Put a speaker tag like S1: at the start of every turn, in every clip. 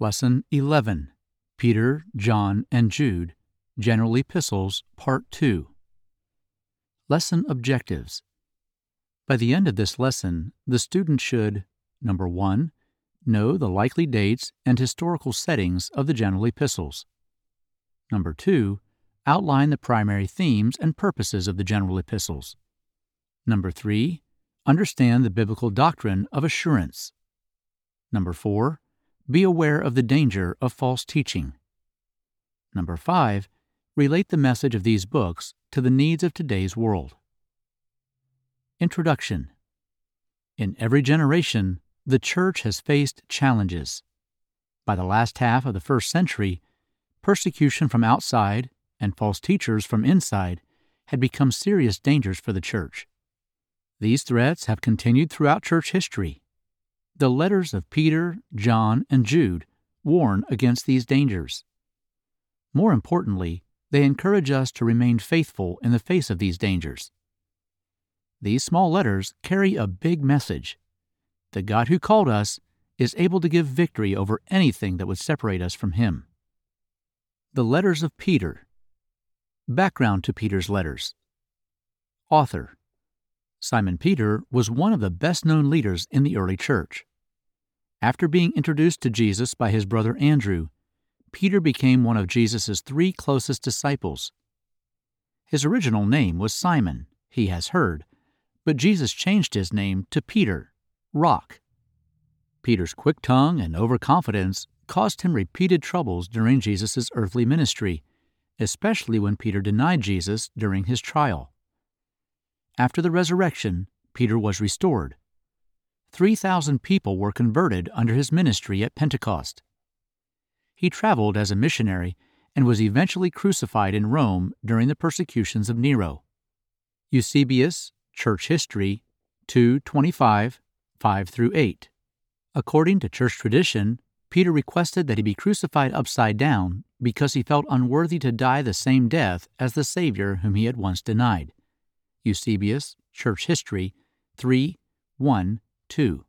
S1: Lesson 11, Peter, John, and Jude, General Epistles, Part 2. Lesson Objectives. By the end of this lesson, the student should, 1. Know the likely dates and historical settings of the general epistles. 2. Outline the primary themes and purposes of the general epistles. 3. Understand the biblical doctrine of assurance. 4. Be aware of the danger of false teaching. 5. Relate the message of these books to the needs of today's world. Introduction. In every generation, the Church has faced challenges. By the last half of the first century, persecution from outside and false teachers from inside had become serious dangers for the Church. These threats have continued throughout Church history. The letters of Peter, John, and Jude warn against these dangers. More importantly, they encourage us to remain faithful in the face of these dangers. These small letters carry a big message. The God who called us is able to give victory over anything that would separate us from Him. The letters of Peter. Background to Peter's letters. Author. Simon Peter was one of the best-known leaders in the early church. After being introduced to Jesus by his brother Andrew, Peter became one of Jesus' 3 closest disciples. His original name was Simon, he has heard, but Jesus changed his name to Peter, Rock. Peter's quick tongue and overconfidence caused him repeated troubles during Jesus' earthly ministry, especially when Peter denied Jesus during his trial. After the resurrection, Peter was restored. 3,000 people were converted under his ministry at Pentecost. He traveled as a missionary and was eventually crucified in Rome during the persecutions of Nero. Eusebius, Church History, 2:25, 5-8. According to church tradition, Peter requested that he be crucified upside down because he felt unworthy to die the same death as the Savior whom he had once denied. Eusebius, Church History, 3:1-2.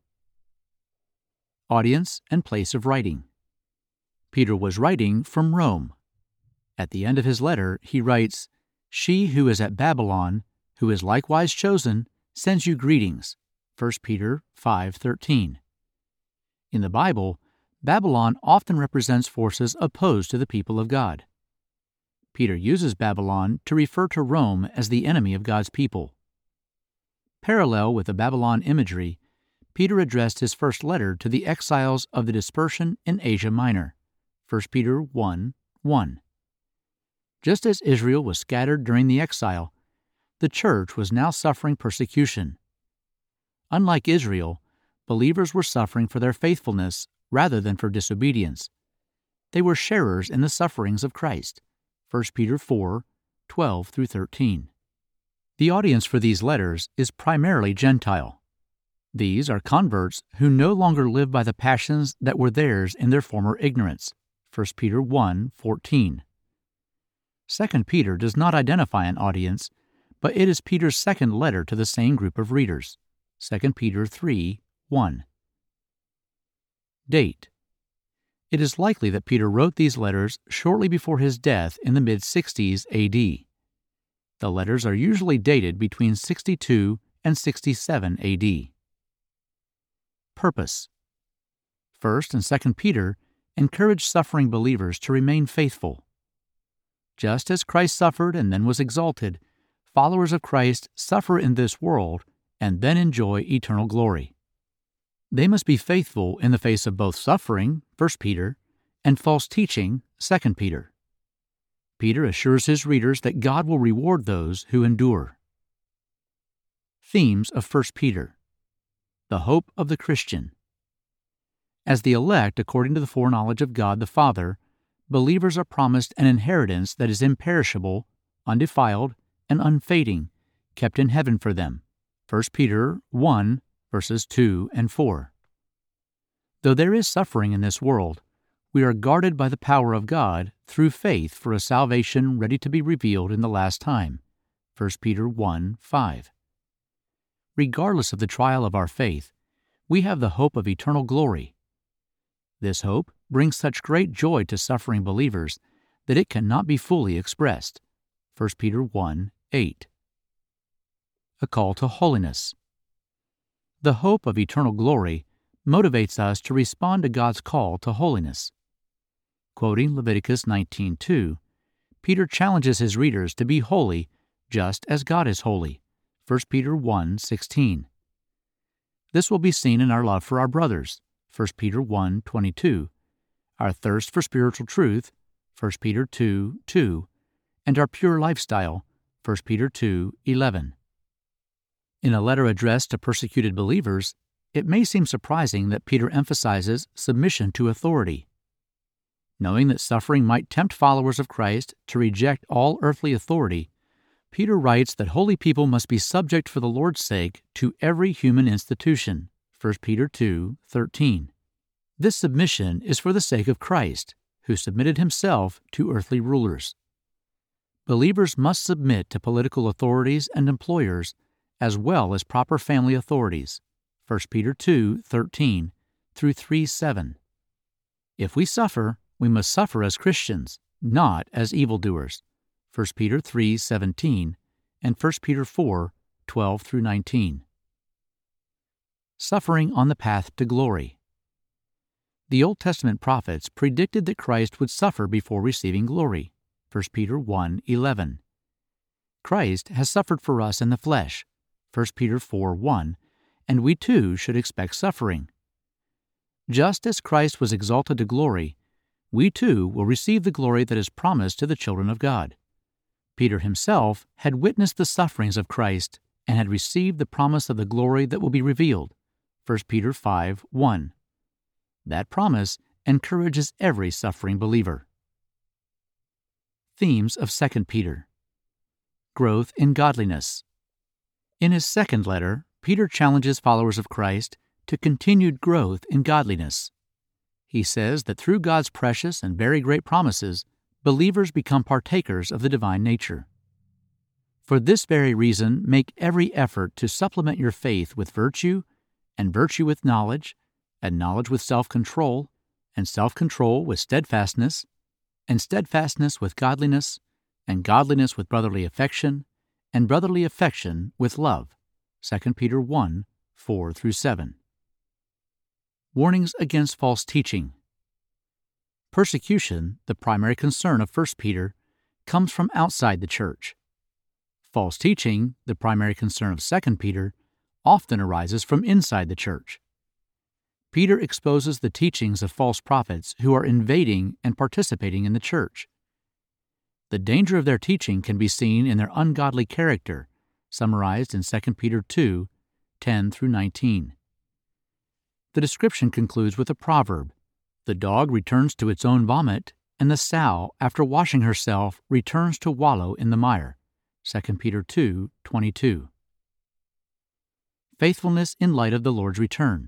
S1: Audience and place of writing. Peter was writing from Rome. At the end of his letter, he writes, "She who is at Babylon, who is likewise chosen, sends you greetings." 1 Peter 5:13. In the Bible, Babylon often represents forces opposed to the people of God. Peter uses Babylon to refer to Rome as the enemy of God's people. Parallel with the Babylon imagery, Peter addressed his first letter to the exiles of the dispersion in Asia Minor, 1 Peter 1:1. Just as Israel was scattered during the exile, the church was now suffering persecution. Unlike Israel, believers were suffering for their faithfulness rather than for disobedience. They were sharers in the sufferings of Christ, 1 Peter 4:12-13. The audience for these letters is primarily Gentile. These are converts who no longer live by the passions that were theirs in their former ignorance, 1 Peter 1:14. 2 Peter does not identify an audience, but it is Peter's second letter to the same group of readers, 2 Peter 3:1. Date. It is likely that Peter wrote these letters shortly before his death in the mid-60s A.D. The letters are usually dated between 62 and 67 A.D. Purpose. 1 and 2 Peter encourage suffering believers to remain faithful. Just as Christ suffered and then was exalted, followers of Christ suffer in this world and then enjoy eternal glory. They must be faithful in the face of both suffering, 1 Peter, and false teaching, 2 Peter. Peter assures his readers that God will reward those who endure. Themes of 1 Peter. The hope of the Christian. As the elect according to the foreknowledge of God the Father, believers are promised an inheritance that is imperishable, undefiled, and unfading, kept in heaven for them. 1 Peter 1, verses 2 and 4. Though there is suffering in this world, we are guarded by the power of God through faith for a salvation ready to be revealed in the last time. 1 Peter 1:5. Regardless of the trial of our faith, we have the hope of eternal glory. This hope brings such great joy to suffering believers that it cannot be fully expressed. 1 Peter 1:8. A call to holiness. The hope of eternal glory motivates us to respond to God's call to holiness. Quoting Leviticus 19:2, Peter challenges his readers to be holy just as God is holy. 1 Peter 1:16. This will be seen in our love for our brothers. 1 Peter 1:22. Our thirst for spiritual truth. 1 Peter 2:2. And our pure lifestyle. 1 Peter 2:11. In a letter addressed to persecuted believers, it may seem surprising that Peter emphasizes submission to authority. Knowing that suffering might tempt followers of Christ to reject all earthly authority, Peter writes that holy people must be subject for the Lord's sake to every human institution. 1 Peter 2:13. This submission is for the sake of Christ, who submitted himself to earthly rulers. Believers must submit to political authorities and employers as well as proper family authorities. 1 Peter 2:13 through 3:7. If we suffer, we must suffer as Christians, not as evildoers. 1 Peter 3:17 and 1 Peter 4:12 through 19. Suffering on the path to glory. The Old Testament prophets predicted that Christ would suffer before receiving glory. 1 Peter 1:11. Christ has suffered for us in the flesh. 1 Peter 4:1, and we too should expect suffering. Just as Christ was exalted to glory, we too will receive the glory that is promised to the children of God. Peter himself had witnessed the sufferings of Christ and had received the promise of the glory that will be revealed. 1 Peter 5:1. That promise encourages every suffering believer. Themes of 2 Peter. Growth in godliness. In his second letter, Peter challenges followers of Christ to continued growth in godliness. He says that through God's precious and very great promises, believers become partakers of the divine nature. For this very reason, make every effort to supplement your faith with virtue, and virtue with knowledge, and knowledge with self-control, and self-control with steadfastness, and steadfastness with godliness, and godliness with brotherly affection, and brotherly affection with love. 2 Peter 1:4 through 7. Warnings against false teaching. Persecution, the primary concern of 1 Peter, comes from outside the church. False teaching, the primary concern of 2 Peter, often arises from inside the church. Peter exposes the teachings of false prophets who are invading and participating in the church. The danger of their teaching can be seen in their ungodly character, summarized in 2 Peter 2:10 through 19. The description concludes with a proverb: "The dog returns to its own vomit, and the sow, after washing herself, returns to wallow in the mire." 2 Peter 2:22. Faithfulness in light of the Lord's return.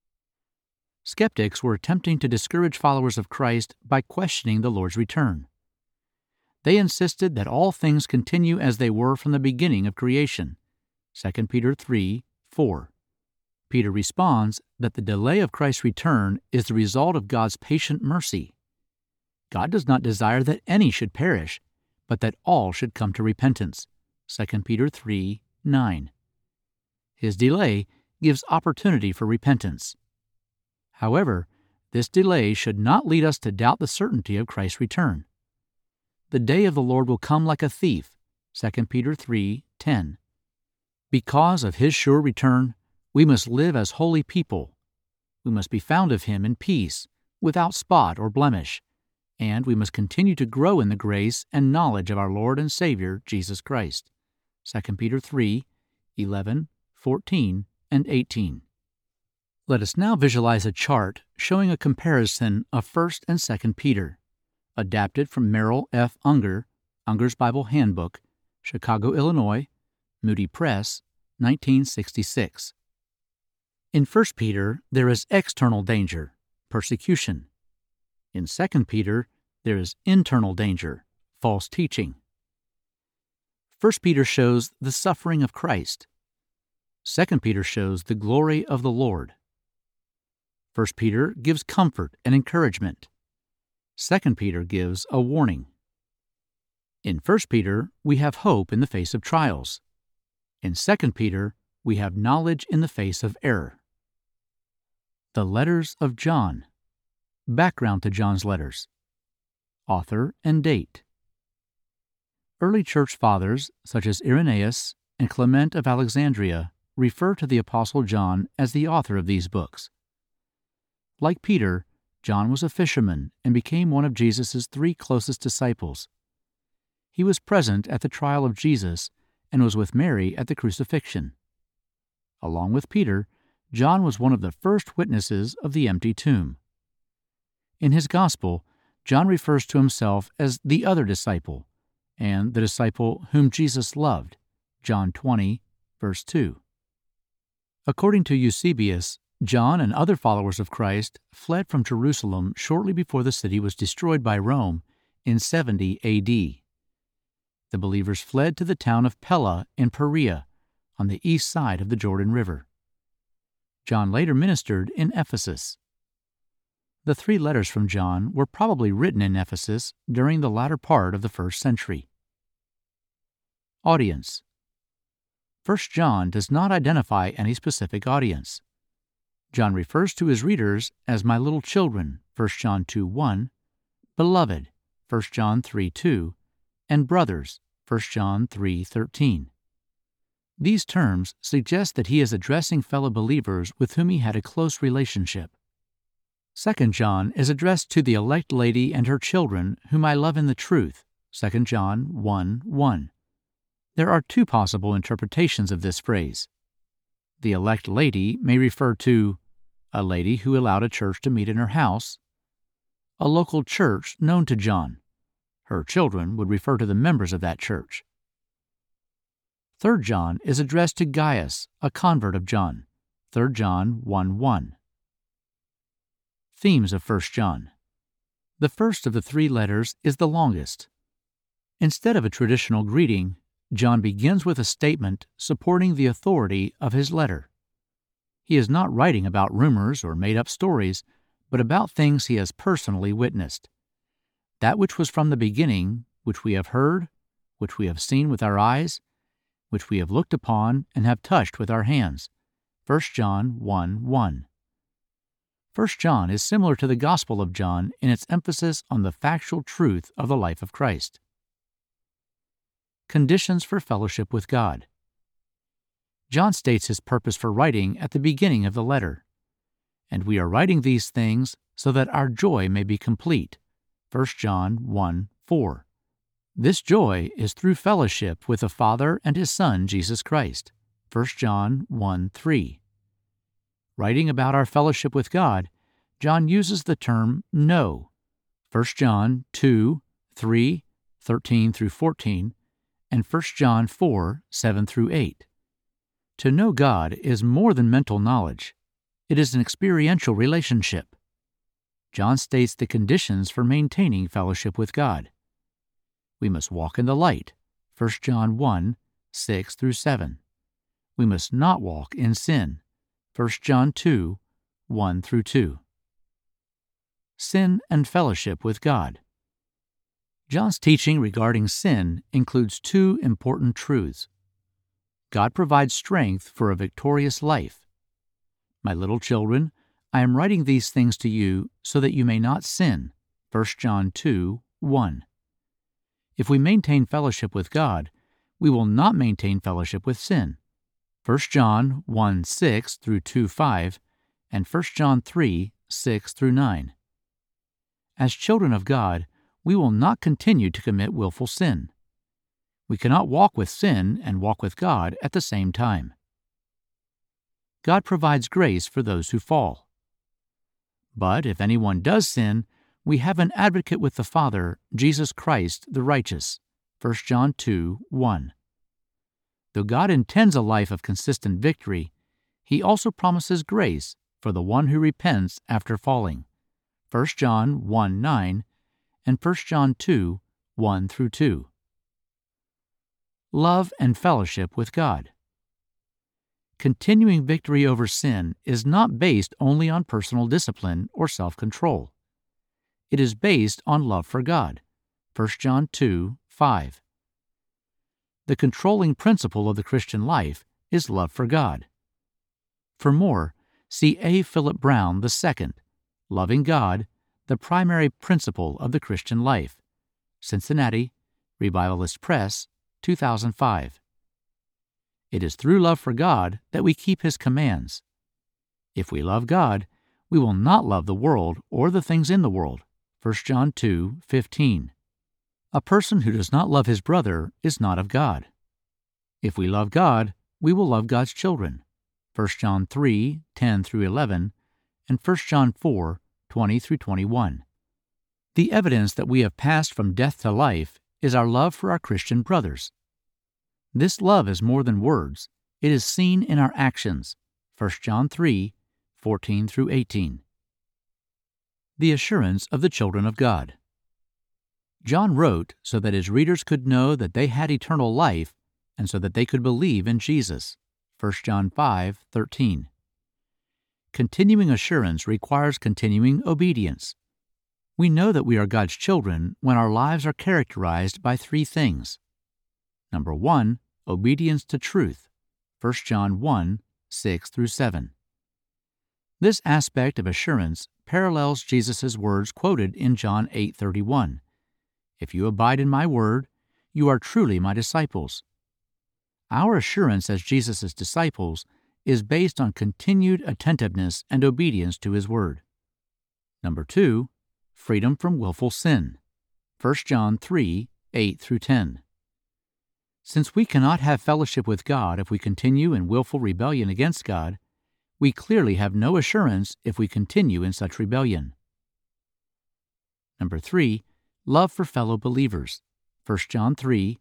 S1: Skeptics were attempting to discourage followers of Christ by questioning the Lord's return. They insisted that all things continue as they were from the beginning of creation. 2 Peter 3:4. Peter responds that the delay of Christ's return is the result of God's patient mercy. God does not desire that any should perish, but that all should come to repentance. 2 Peter 3:9. His delay gives opportunity for repentance. However, this delay should not lead us to doubt the certainty of Christ's return. The day of the Lord will come like a thief. 2 Peter 3:10. Because of his sure return, we must live as holy people. We must be found of him in peace, without spot or blemish, and we must continue to grow in the grace and knowledge of our Lord and Savior, Jesus Christ. 2 Peter 3:11, 14, and 18. Let us now visualize a chart showing a comparison of 1 and 2 Peter, adapted from Merrill F. Unger, Unger's Bible Handbook, Chicago, Illinois, Moody Press, 1966. In 1 Peter, there is external danger, persecution. In 2 Peter, there is internal danger, false teaching. 1 Peter shows the suffering of Christ. 2 Peter shows the glory of the Lord. 1 Peter gives comfort and encouragement. 2 Peter gives a warning. In 1 Peter, we have hope in the face of trials. In 2 Peter, we have knowledge in the face of error. The letters of John. Background to John's letters. Author and date. Early church fathers, such as Irenaeus and Clement of Alexandria, refer to the Apostle John as the author of these books. Like Peter, John was a fisherman and became one of Jesus' 3 closest disciples. He was present at the trial of Jesus and was with Mary at the crucifixion. Along with Peter, John was one of the first witnesses of the empty tomb. In his gospel, John refers to himself as the other disciple and the disciple whom Jesus loved, John 20, verse 2. According to Eusebius, John and other followers of Christ fled from Jerusalem shortly before the city was destroyed by Rome in 70 A.D. The believers fled to the town of Pella in Perea, on the east side of the Jordan River. John later ministered in Ephesus. The 3 letters from John were probably written in Ephesus during the latter part of the 1st century. Audience. 1 John does not identify any specific audience. John refers to his readers as my little children, 1 John 2:1, beloved, 1 John 3:2, and brothers, 1 John 3:13. These terms suggest that he is addressing fellow believers with whom he had a close relationship. 2 John is addressed to the elect lady and her children, whom I love in the truth, 2 John 1:1. There are 2 possible interpretations of this phrase. The elect lady may refer to a lady who allowed a church to meet in her house, a local church known to John. Her children would refer to the members of that church. 3 John is addressed to Gaius, a convert of John, 3 John 1:1. Themes of 1 John. The first of the 3 letters is the longest. Instead of a traditional greeting, John begins with a statement supporting the authority of his letter. He is not writing about rumors or made-up stories, but about things he has personally witnessed. That which was from the beginning, which we have heard, which we have seen with our eyes, which we have looked upon and have touched with our hands. 1 John 1:1. 1 John is similar to the Gospel of John in its emphasis on the factual truth of the life of Christ. Conditions for fellowship with God. John states his purpose for writing at the beginning of the letter. And we are writing these things so that our joy may be complete. 1 John 1:4. This joy is through fellowship with the Father and His Son, Jesus Christ. 1 John 1:3. Writing about our fellowship with God, John uses the term know. 1 John 2:3, 13 through 14, and 1 John 4:7 through 8. To know God is more than mental knowledge. It is an experiential relationship. John states the conditions for maintaining fellowship with God. We must walk in the light, 1 John 1:6 through 7. We must not walk in sin, 1 John 2:1 through 2. Sin and fellowship with God. John's teaching regarding sin includes 2 important truths. God provides strength for a victorious life. My little children, I am writing these things to you so that you may not sin, 1 John 2:1. If we maintain fellowship with God, we will not maintain fellowship with sin, 1 John 1:6 through 2:5, and 1 John 3:6 through 9. As children of God, we will not continue to commit willful sin. We cannot walk with sin and walk with God at the same time. God provides grace for those who fall. But if anyone does sin, we have an advocate with the Father, Jesus Christ the righteous, 1 John 2:1. Though God intends a life of consistent victory, He also promises grace for the one who repents after falling, 1 John 1:9 and 1 John 2:1 through 2. Love and fellowship with God. Continuing victory over sin is not based only on personal discipline or self-control. It is based on love for God. 1 John 2:5. The controlling principle of the Christian life is love for God. For more, see A. Philip Brown II, Loving God, the Primary Principle of the Christian Life. Cincinnati, Revivalist Press, 2005. It is through love for God that we keep His commands. If we love God, we will not love the world or the things in the world. 1 John 2:15. A person who does not love his brother is not of God. If we love God, we will love God's children. 1 John 3:10-11 and 1 John 4:20-21. The evidence that we have passed from death to life is our love for our Christian brothers. This love is more than words. It is seen in our actions. 1 John 3:14-18. The assurance of the children of God. John wrote so that his readers could know that they had eternal life and so that they could believe in Jesus. 1 John 5:13. Continuing assurance requires continuing obedience. We know that we are God's children when our lives are characterized by three things. Number 1, obedience to truth. 1 John 1:6-7. This aspect of assurance parallels Jesus' words quoted in John 8:31. If you abide in my word, you are truly my disciples. Our assurance as Jesus' disciples is based on continued attentiveness and obedience to his word. Number 2, freedom from willful sin. 1 John 3:8-10. Since we cannot have fellowship with God if we continue in willful rebellion against God, we clearly have no assurance if we continue in such rebellion. Number 3, love for fellow believers. 1 John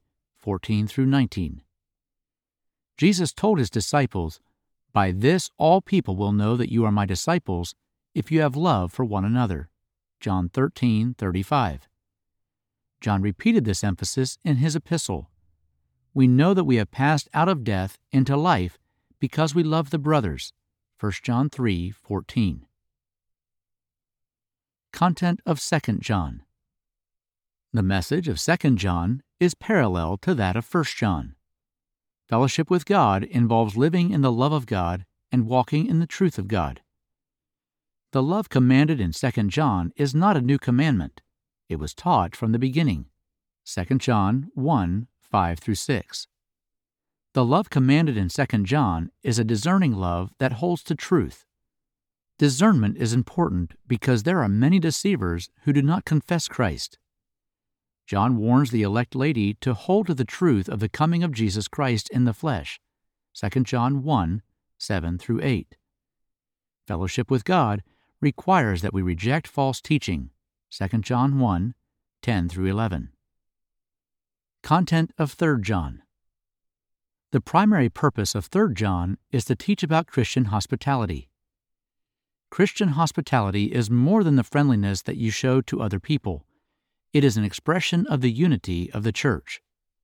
S1: 3:14-19. Jesus told his disciples, "By this all people will know that you are my disciples, if you have love for one another." John 13:35. John repeated this emphasis in his epistle. We know that we have passed out of death into life because we love the brothers. 1 John 3:14. Content of 2 John. The message of 2 John is parallel to that of 1 John. Fellowship with God involves living in the love of God and walking in the truth of God. The love commanded in 2 John is not a new commandment. It was taught from the beginning. 2 John 1:5-6. The love commanded in 2 John is a discerning love that holds to truth. Discernment is important because there are many deceivers who do not confess Christ. John warns the elect lady to hold to the truth of the coming of Jesus Christ in the flesh. 2 John 1:7-8. Fellowship with God requires that we reject false teaching. 2 John 1:10-11. Content of 3 John. The primary purpose of 3 John is to teach about Christian hospitality. Christian hospitality is more than the friendliness that you show to other people. It is an expression of the unity of the church.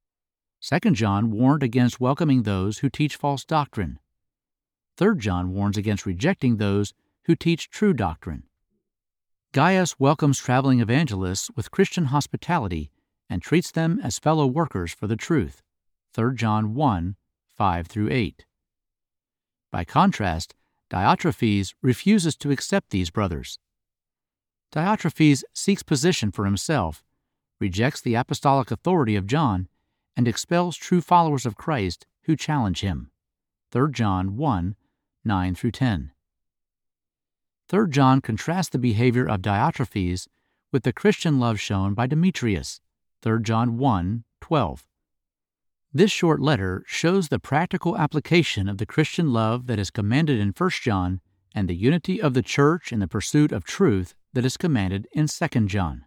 S1: 2 John warned against welcoming those who teach false doctrine. 3 John warns against rejecting those who teach true doctrine. Gaius welcomes traveling evangelists with Christian hospitality and treats them as fellow workers for the truth. 3 John 1:5-8. By contrast, Diotrephes refuses to accept these brothers. Diotrephes seeks position for himself, rejects the apostolic authority of John, and expels true followers of Christ who challenge him. 3 John 1:9-10. 3 John contrasts the behavior of Diotrephes with the Christian love shown by Demetrius. 3 John 1:12. This short letter shows the practical application of the Christian love that is commanded in 1 John and the unity of the church in the pursuit of truth that is commanded in 2 John.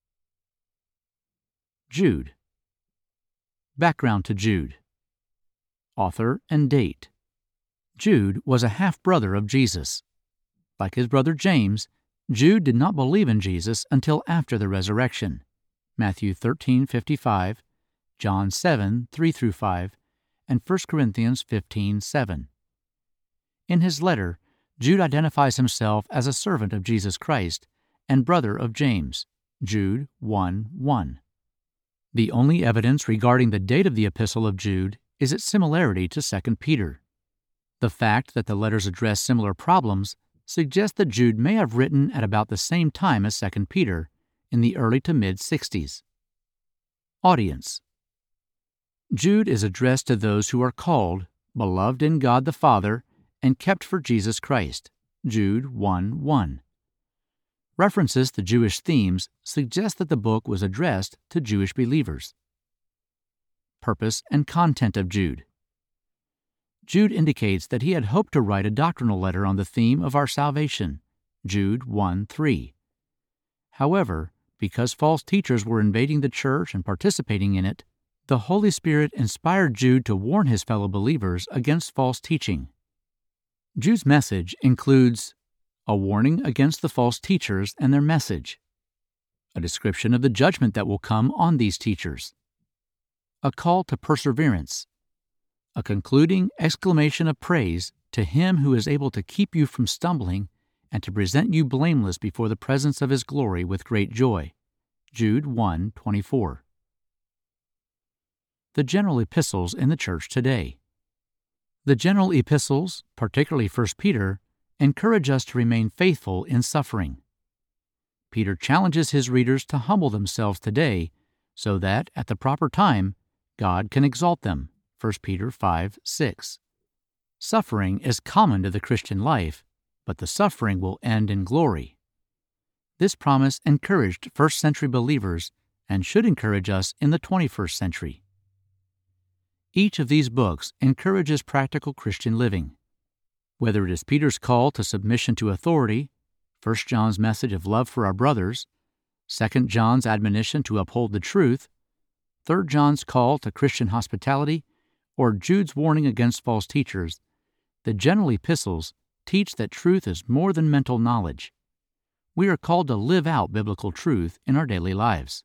S1: Jude. Background to Jude. Author and date. Jude was a half-brother of Jesus. Like his brother James, Jude did not believe in Jesus until after the resurrection. Matthew 13:55, John 7:3-5, and 1 Corinthians 15:7. In his letter, Jude identifies himself as a servant of Jesus Christ and brother of James. Jude 1:1. The only evidence regarding the date of the epistle of Jude is its similarity to 2 Peter. The fact that the letters address similar problems suggests that Jude may have written at about the same time as 2 Peter, in the early to mid-60s. Audience. Jude is addressed to those who are called, beloved in God the Father, and kept for Jesus Christ. Jude 1:1. References to Jewish themes suggest that the book was addressed to Jewish believers. Purpose and content of Jude. Jude indicates that he had hoped to write a doctrinal letter on the theme of our salvation. Jude 1:3. However, because false teachers were invading the church and participating in it, the Holy Spirit inspired Jude to warn his fellow believers against false teaching. Jude's message includes a warning against the false teachers and their message, a description of the judgment that will come on these teachers, a call to perseverance, a concluding exclamation of praise to Him who is able to keep you from stumbling and to present you blameless before the presence of His glory with great joy. Jude 1:24. The general epistles in the church today. The general epistles, particularly 1 Peter, encourage us to remain faithful in suffering. Peter challenges his readers to humble themselves today so that, at the proper time, God can exalt them. 1 Peter 5:6. Suffering is common to the Christian life, but the suffering will end in glory. This promise encouraged first-century believers and should encourage us in the 21st century. Each of these books encourages practical Christian living. Whether it is Peter's call to submission to authority, 1 John's message of love for our brothers, 2 John's admonition to uphold the truth, 3 John's call to Christian hospitality, or Jude's warning against false teachers, the general epistles teach that truth is more than mental knowledge. We are called to live out biblical truth in our daily lives.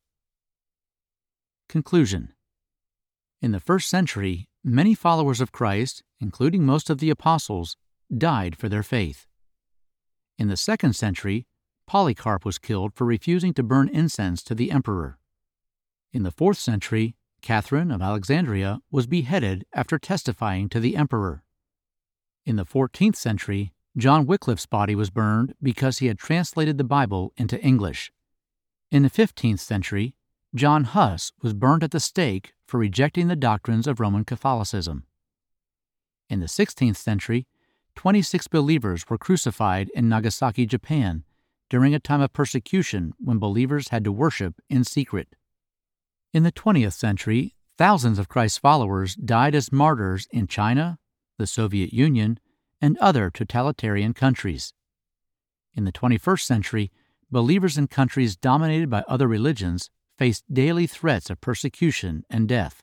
S1: Conclusion. In the first century, many followers of Christ, including most of the apostles, died for their faith. In the 2nd century, Polycarp was killed for refusing to burn incense to the emperor. In the 4th century, Catherine of Alexandria was beheaded after testifying to the emperor. In the 14th century, John Wycliffe's body was burned because he had translated the Bible into English. In the 15th century, John Huss was burned at the stake for rejecting the doctrines of Roman Catholicism. In the 16th century, 26 believers were crucified in Nagasaki, Japan, during a time of persecution when believers had to worship in secret. In the 20th century, thousands of Christ's followers died as martyrs in China, the Soviet Union, and other totalitarian countries. In the 21st century, believers in countries dominated by other religions faced daily threats of persecution and death.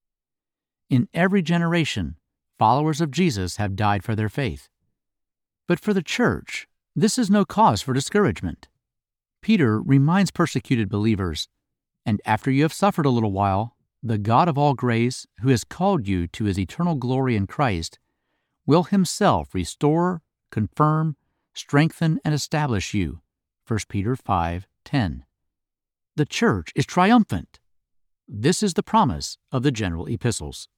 S1: In every generation, followers of Jesus have died for their faith. But for the church, this is no cause for discouragement. Peter reminds persecuted believers, "And after you have suffered a little while, the God of all grace, who has called you to His eternal glory in Christ, will Himself restore, confirm, strengthen, and establish you." 1 Peter 5:10. The church is triumphant. This is the promise of the general epistles.